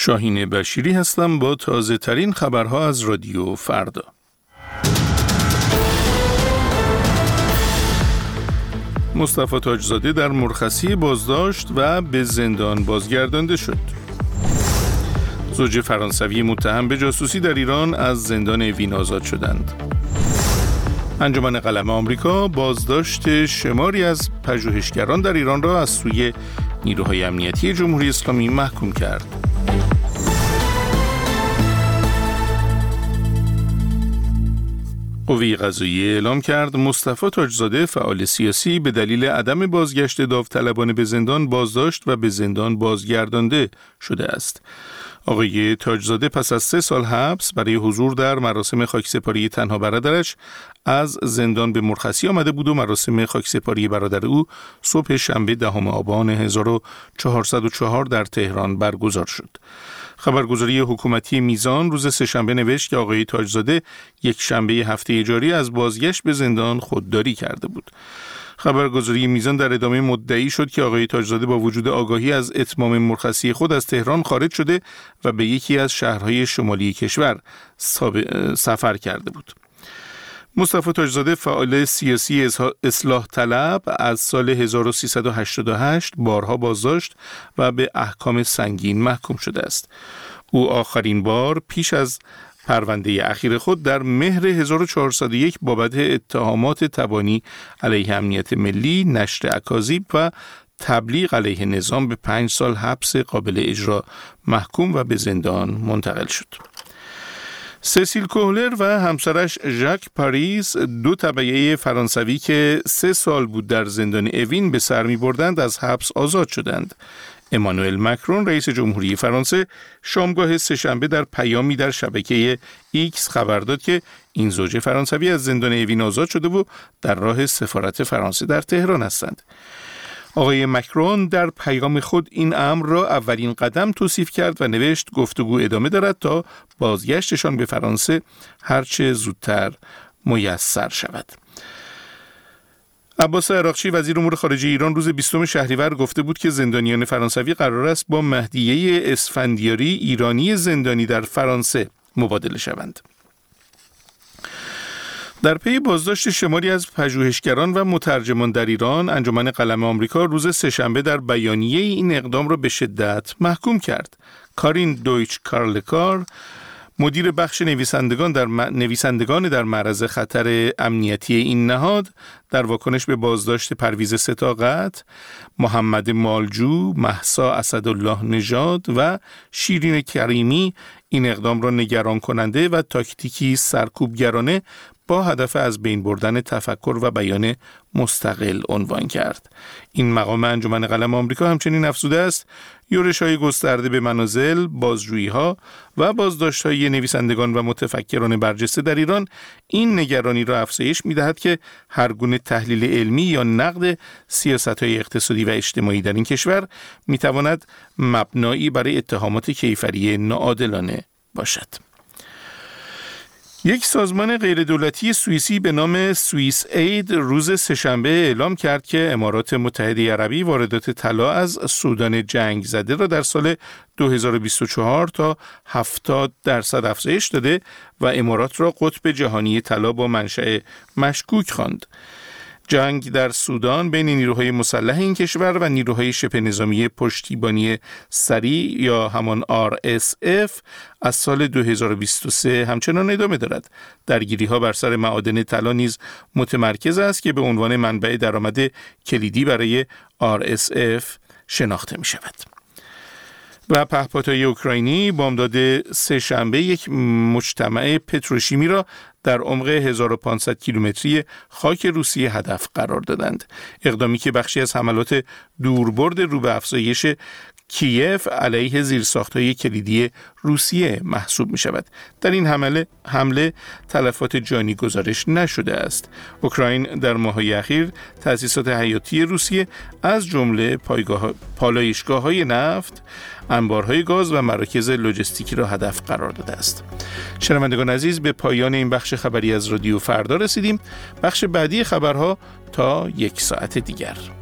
شاهین بشیری هستم با تازه ترین خبرها از رادیو فردا. مصطفی تاجزاده در مرخصی بازداشت و به زندان بازگردانده شد. زوج فرانسوی متهم به جاسوسی در ایران از زندان اوین آزاد شدند. انجمن قلم آمریکا بازداشت شماری از پژوهشگران در ایران را از سوی نیروهای امنیتی جمهوری اسلامی محکوم کرد. قوه قضاییه اعلام کرد مصطفی تاجزاده فعال سیاسی به دلیل عدم بازگشت داوطلبانه به زندان بازداشت و به زندان بازگردانده شده است. آقای تاجزاده پس از 3 سال حبس برای حضور در مراسم خاکسپاری تنها برادرش از زندان به مرخصی آمده بود و مراسم خاکسپاری برادر او صبح شنبه 10 آبان 1404 در تهران برگزار شد. خبرگزاری حکومتی میزان روز سه‌شنبه نوشت که آقای تاجزاده یک شنبه هفته جاری از بازگشت به زندان خودداری کرده بود. خبرگزاری میزان در ادامه مدعی شد که آقای تاجزاده با وجود آگاهی از اتمام مرخصی خود از تهران خارج شده و به یکی از شهرهای شمالی کشور سفر کرده بود. مصطفی تاجزاده فعال سیاسی اصلاح طلب از سال 1388 بارها بازداشت و به احکام سنگین محکوم شده است. او آخرین بار پیش از پرونده اخیر خود در مهر 1401 بابت اتهامات تبانی علیه امنیت ملی، نشر اکاذیب و تبلیغ علیه نظام به 5 سال حبس قابل اجرا محکوم و به زندان منتقل شد. سسیل کوهلر و همسرش ژاک پاریس، 2 تبعه فرانسوی که 3 سال بود در زندان اوین به سر می بردند، از حبس آزاد شدند. امانوئل مکرون رئیس جمهوری فرانسه شامگاه سه‌شنبه در پیامی در شبکه ایکس خبر داد که این زوج فرانسوی از زندان اوین آزاد شده و در راه سفارت فرانسه در تهران هستند. آقای مکرون در پیام خود این امر را اولین قدم توصیف کرد و نوشت گفتگو ادامه دارد تا بازگشتشان به فرانسه هرچه زودتر میسر شود. عباس عراقچی وزیر امور خارجه ایران روز 20 شهریور گفته بود که زندانیان فرانسوی قرار است با مهدیه اسفندیاری، ایرانی زندانی در فرانسه، مبادله شوند. در پی بازداشت شماری از پژوهشگران و مترجمان در ایران، انجمن قلم آمریکا روز سه‌شنبه در بیانیه این اقدام را به شدت محکوم کرد. کارین دویچ کارلکار، مدیر بخش نویسندگان در معرض خطر امنیتی این نهاد، در واکنش به بازداشت پرویز ستاقت، محمد مالجو، مهسا اسدالله نژاد و شیرین کریمی این اقدام را نگران کننده و تاکتیکی سرکوبگرانه با هدف از بین بردن تفکر و بیان مستقل عنوان کرد. این مقام انجمن قلم آمریکا همچنین افزوده است یورش‌های گسترده به منازل، بازجویی‌ها و بازداشت‌های نویسندگان و متفکران برجسته در ایران این نگرانی را افزایش می‌دهد که هر گونه تحلیل علمی یا نقد سیاست‌های اقتصادی و اجتماعی در این کشور می‌تواند مبنایی برای اتهامات کیفری ناعادلانه باشد. یک سازمان غیردولتی سوئیسی به نام سوئیس اید روز سه‌شنبه اعلام کرد که امارات متحده عربی واردات طلا از سودان جنگ زده را در سال 2024 تا 70% افزایش داده و امارات را قطب جهانی طلا با منشأ مشکوک خواند. جنگ در سودان بین نیروهای مسلح این کشور و نیروهای شبه نظامی پشتیبانی سریع یا همان RSF از سال 2023 همچنان ادامه دارد. درگیری‌ها بر سر معادن طلا نیز متمرکز است که به عنوان منبع درآمد کلیدی برای RSF شناخته می شود. و پهپادهای اوکراینی بامداد سه‌شنبه یک مجتمع پتروشیمی را در عمق 1500 کیلومتری خاک روسیه هدف قرار دادند. اقدامی که بخشی از حملات دوربرد رو به افزایش کیف علیه زیرساخت‌های کلیدی روسیه محسوب می شود. در این حمله تلفات جانی گزارش نشده است. اوکراین در ماه‌های اخیر تأسیسات حیاتی روسیه از جمله پالایشگاه‌های نفت، انبارهای گاز و مراکز لوجستیکی را هدف قرار داده است. شنوندگان عزیز، به پایان این بخش خبری از رادیو فردا رسیدیم. بخش بعدی خبرها تا 1 ساعت دیگر.